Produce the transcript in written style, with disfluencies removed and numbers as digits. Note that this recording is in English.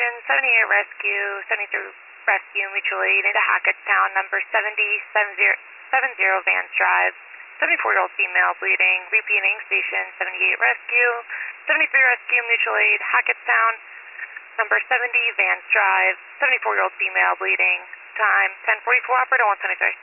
station, 78 Rescue, 73 Rescue, mutual aid into Hackettstown, number 7070 Vance Drive. 74-year-old female bleeding, repeating station 78 Rescue, 73 Rescue, mutual aid, Hackettstown, number 70 Vance Drive, 74-year-old female bleeding, time 10:44, operator 173.